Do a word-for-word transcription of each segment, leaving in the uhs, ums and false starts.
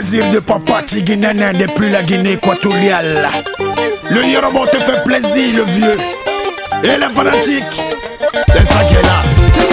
plaisir de Papa Tiguinene depuis la Guinée équatoriale. Le Yoruba te fait plaisir, le vieux. Et les fanatiques, c'est ça qui est là.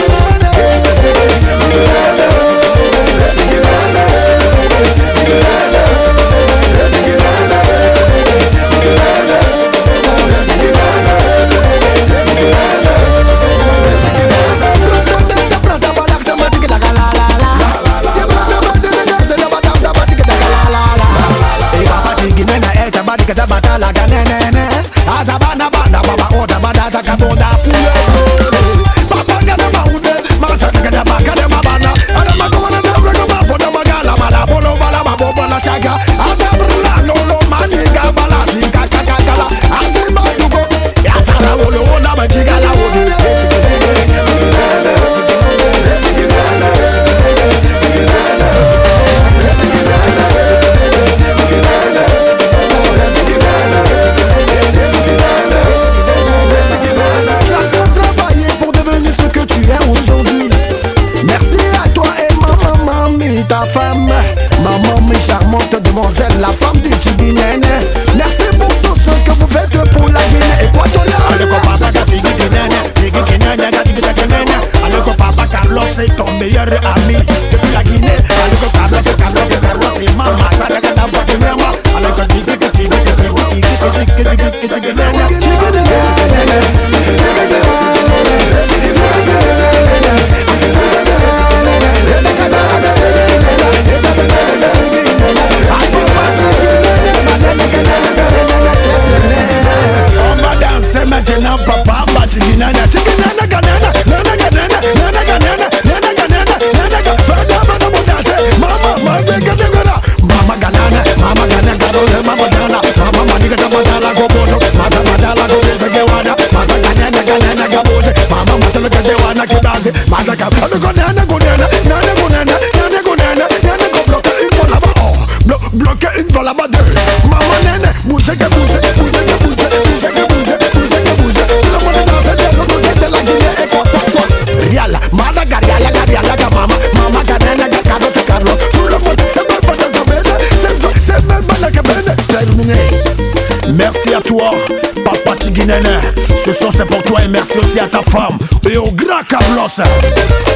Ta femme, maman, mes charmantes demoiselles, la femme du Tiguinene. Merci pour tout ce que vous faites pour la Guinée équatoriale. Carlos, c'est ton meilleur ami depuis la Guinée. Carlos, Carlos, Carlos, c'est maman. Maintenant papa Tiguinene, Tiguinene ganana, nana ganana, nana ganana, nana ganana, nana ganana. Fada bana mudase, mama mama ganana, mama ganana, mama ganana, garole mama ganana, mama maniga tamadala goboto, masa madala gobese gewada, masa ganana ganana gabose, mama matala gadewana kibase, masa kabana ganana ganana, nana ganana, nana ganana, nana go bloquer une fois là-bas, oh, bloquer une fois là-bas deux, mama nene, bouge que bouge, bouge que bouge, bouge que bouge. Merci à toi, Papa Tiguinene. Ce son c'est pour toi et merci aussi à ta femme et au grand Carlos.